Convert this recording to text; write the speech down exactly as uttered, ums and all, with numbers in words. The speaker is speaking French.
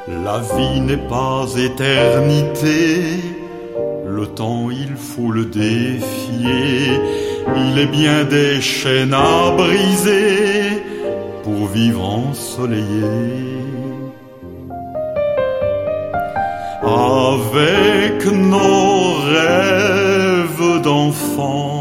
La vie n'est pas éternité, le temps il faut le défier. Il est bien des chaînes à briser pour vivre ensoleillé. Avec nos rêves d'enfants,